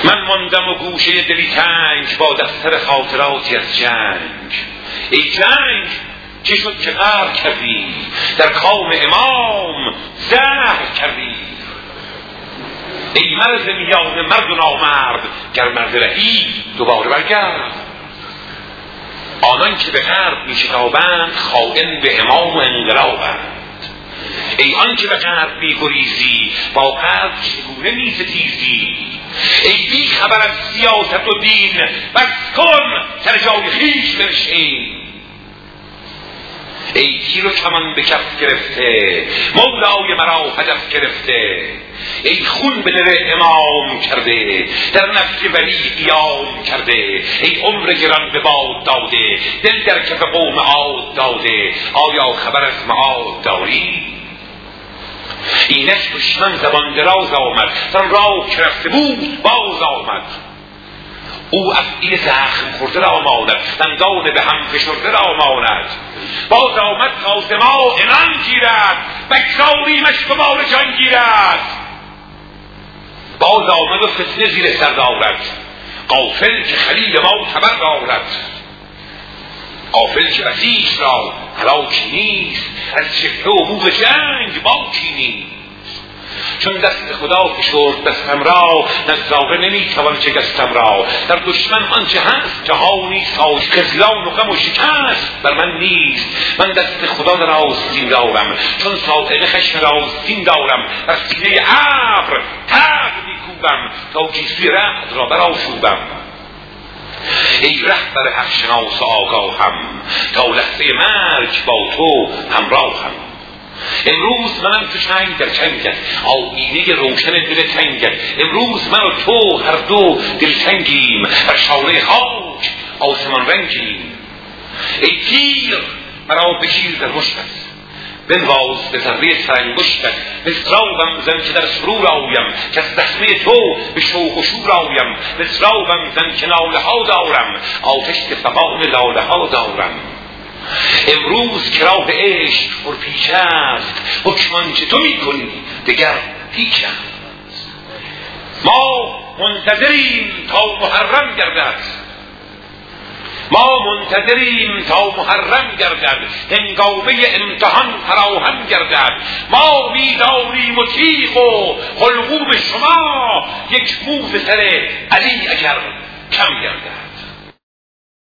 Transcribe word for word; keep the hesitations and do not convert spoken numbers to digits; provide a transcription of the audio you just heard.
من ماندم و گوشه دلی تنگ با دفتر خاطراتی از جنگ. ای جنگ چه شد که قهر کردی، در کام امام زهر کردی. ای مرد میان مرد و نامرد، گر مرد رهی دوباره برگرد. آنان که به غرب میشتابند، خائن به امام و انقلابند. ای آن که به غرب میگریزی، با غرب چگونه میستیزی. ای بی خبر از سیاست و دین، بس کن سر جای خویش بنشین. ای تیر و کمان به کف گرفته، مولای مرا هدف گرفته. ای خون به دل امام کرده، در نفس ولی قیام کرده. ای عمر گران به باد داده، دل در کف قوم عاد داده. آیا خبر از معاد داری؟ اینش دشمن زبان دراز آمد، زن راه که رفته بود باز آمد. او افعی زخم خورده را ماند، دندان به هم فشرده را ماند. باز آمد تا ز ما عنان گیرد، بگذاریمش به بار جان گیرد. باز آمد و فتنه زیر سر دارد، غافل که خلیل ما خبر دارد. غافل که بسیج را هلاکی نیست، از چهره و بوق جنگ باکی نیست. چون دست خدا فشرد دستم را، نظاره نمیتوان شکستم را. در دشمن آنچه هست جهانی ساز، خذلان و غم و شکست بر من نیست. من دست خدا در آستین دارم، چون صاعقه خشم راستین دارم. بر سینه ابر تاب میکوبم، تا گیسوی رعد را برآشوبم. ای رهبر حق شناس آگاهم، تا لحظه مرگ با تو همراهم. امروز من تو چنگ در چنگت، آینه روشن دل تنگت. امروز من و تو هر دو دلتنگیم، بر شانه خاک آسمان رنگیم. ای تیر مرا بگیر در مشتت، بنواز به ذره سرانگشتت. مصرابم زن که در سرور آیم، که از زخمه تو به شوق و شور آیم. مصرابم زن که ناله ها دارم، آتش فغان لاله ها دارم. امروز که راه عشق پرپیچ است، حکمان چه تو می کنی دگر هیچ است. ما منتظریم تا محرم گردد، ما منتظریم تا محرم گردد. هنگامه امتحان فراهم گردد. ما می‌داریم و تیغ و حلقوم شما، یک مو به سر علی اگر کم گردد.